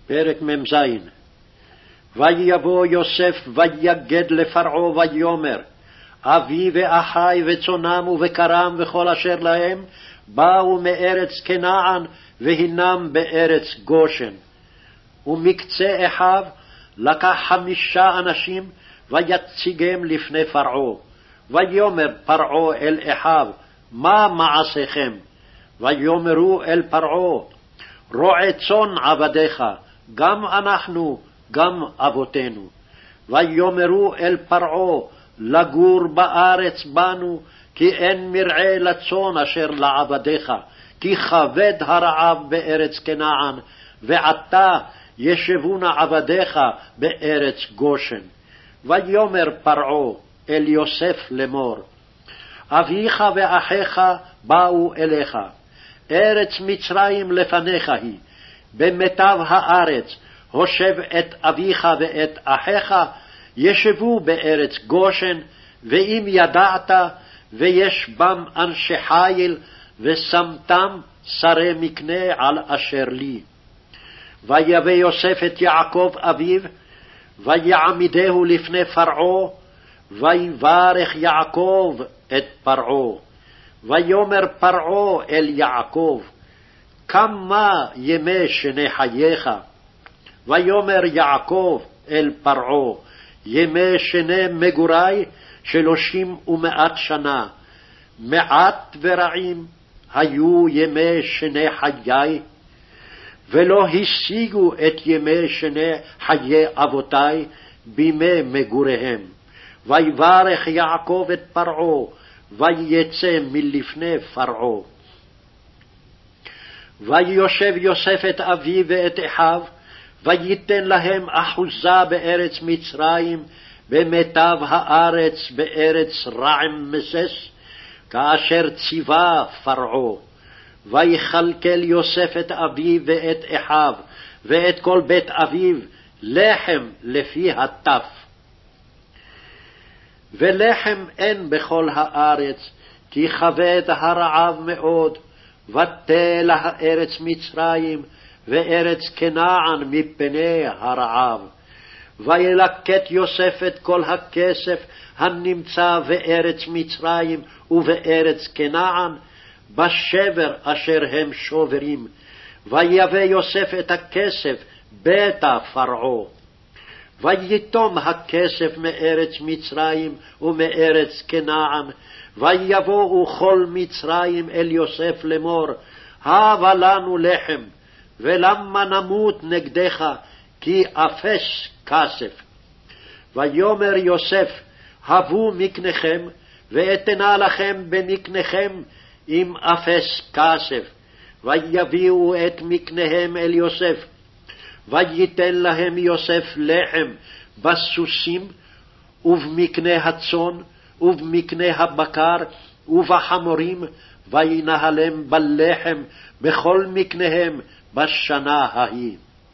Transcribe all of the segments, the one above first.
פרק מ"ז. ויבוא יוסף ויגד לפרעה ויאמר, אבי ואחי וצונם ובקרם וכל אשר להם באו מארץ כנען והינם בארץ גושן. ומקצה אחיו לקח 5 אנשים ויציגם לפני פרעה. ויאמר פרעה אל אחיו, מה מעשיכם? ויאמרו אל פרעה, רועה צאן עבדיך, גם אנחנו, גם אבותינו. ויאמרו אל פרעה, לגור בארץ בנו, כי אין מרעה לצאן אשר לעבדיך, כי כבד הרעב בארץ כנען, ועתה ישבונה עבדיך בארץ גושן. ויאמר פרעה אל יוסף לאמור, אביך ואחיך באו אליך, ארץ מצרים לפניך היא, במיטב הארץ, הושב את אביך ואת אחיך, ישבו בארץ גושן, ואם ידעת, ויש בם אנשי חיל, ושמתם שרי מקנה על אשר לי. ויבא יוסף את יעקב אביו, ויעמידהו לפני פרעה, ויברך יעקב את פרעה. ויאמר פרעה אל יעקב, כמה ימי שני חייך? ויאמר יעקב אל פרעה, ימי שני מגורי 300 שנה, מעט ורעים היו ימי שני חיי, ולא השיגו את ימי שני חיי אבותי בימי מגוריהם. ויברך יעקב את פרעה, ויצא מלפני פרעה. ויושב יוסף את אביו ואת אחיו, וייתן להם אחוזה בארץ מצרים, במיטב הארץ בארץ רעמסס, כאשר ציווה פרעה. ויכלכל יוסף את אביו ואת אחיו, ואת כל בית אביו, לחם לפי הטף. ולחם אין בכל הארץ, כי כבד הרעב מאוד, ותל הארץ מצרים, וארץ כנען מפני הרעב. וילקט יוסף את כל הכסף הנמצא בארץ מצרים ובארץ כנען, בשבר אשר הם שוברים, ויבא יוסף את הכסף ביתה פרעה. ויתום הכסף מארץ מצרים ומארץ כנען, ויבואו כל מצרים אל יוסף לאמור, הבה לנו לחם, ולמה נמות נגדך, כי אפס כסף. ויאמר יוסף, הבו מקניכם, ואתנה לכם במקניכם עם אפס כסף. ויביאו את מקניהם אל יוסף, וייתן להם יוסף לחם בסוסים, ובמקנה הצאן, ובמקנה הבקר, ובחמורים, וינהלם בלחם בכל מקניהם בשנה ההיא.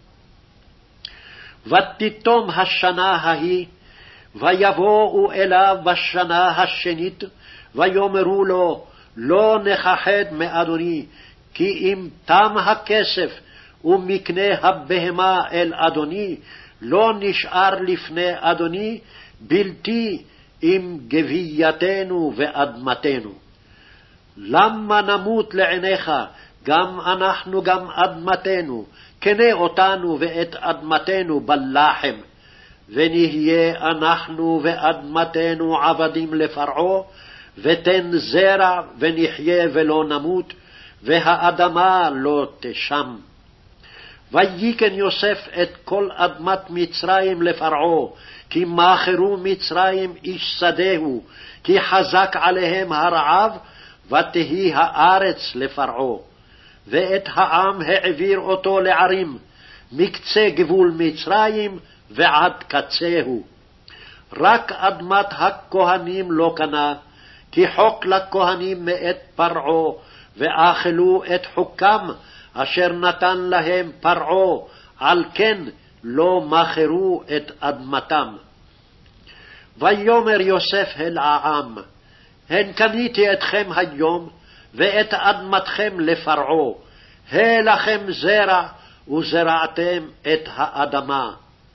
ותתום השנה ההיא, ויבואו אליו בשנה השנית, ויאמרו לו, לא נכחד מאדוני, כי אם תם הכסף ומקנה הבהמה אל אדוני, לא נשאר לפני אדוני בלתי עם גבייתנו ואדמתנו. למה נמות לעיניך, גם אנחנו גם אדמתנו, קנה אותנו ואת אדמתנו בלחם, ונהיה אנחנו ואדמתנו עבדים לפרעה, ותן זרע ונחיה ולא נמות, והאדמה לא תשם. ויקן יוסף את כל אדמת מצרים לפרעה, כי מאחרו מצרים איש שדהו, כי חזק עליהם הרעב, ותהי הארץ לפרעה. ואת העם העביר אותו לערים, מקצה גבול מצרים ועד קצהו. רק אדמת הכהנים לא קנה, כי חוק לכהנים מאת פרעה, ואכלו את חוקם אשר נתן להם פרעה, על כן לא מכרו את אדמתם. ויאמר יוסף אל העם, הן קניתי אתכם היום, ואת אדמתכם לפרעה, הא לכם זרע, וזרעתם את האדמה.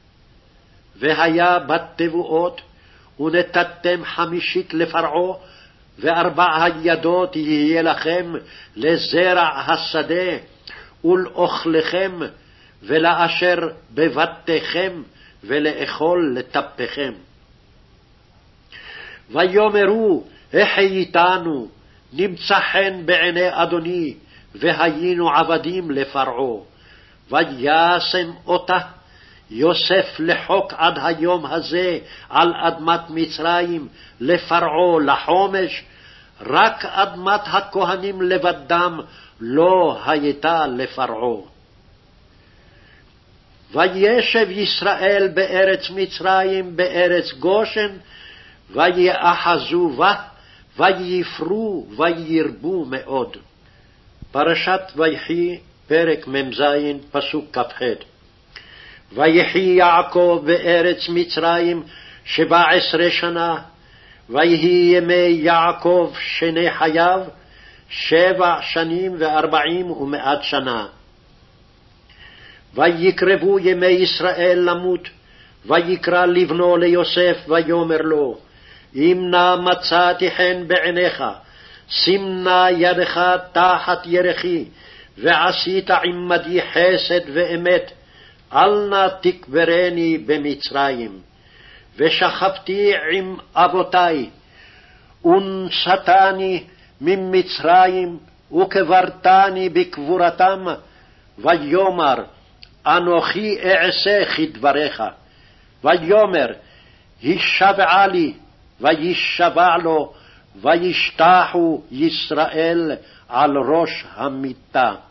והיה בתבואות, ונתתם חמישית לפרעה, ו4 הידות יהיה לכם לזרע השדה, ולאוכלכם, ולאשר בבתיכם, ולאכול לטפכם. ויאמרו, החייתנו, נמצא חן בעיני אדוני, והיינו עבדים לפרעה. וישם אותה יוסף לחוק עד היום הזה על אדמת מצרים, לפרעה לחומש, רק אדמת הכהנים לבדם לא הייתה לפרעה. וישב ישראל בארץ מצרים, בארץ גושן, ויאחזו בה, ויפרו, וירבו מאוד. פרשת ויחי, פרק מ"ז, פסוק כ"ח. ויחי יעקב בארץ מצרים 17 שנה, ויהי ימי יעקב שני חייו 7 שנים ו40 שנה. ויקרבו ימי ישראל למות, ויקרא לבנו ליוסף, ויאמר לו, אם נא מצאתי חן בעיניך, שים נא ידך תחת ירכי, ועשית עמדי חסד ואמת, אל נא תקברני במצרים. ושכבתי עם אבותי, ונשאתני ממצרים, וקברתני בקבורתם, ויאמר, אנוכי אעשה כדבריך. ויאמר, הישבעה לי, וישבע לו, וישתחו ישראל על ראש המיטה.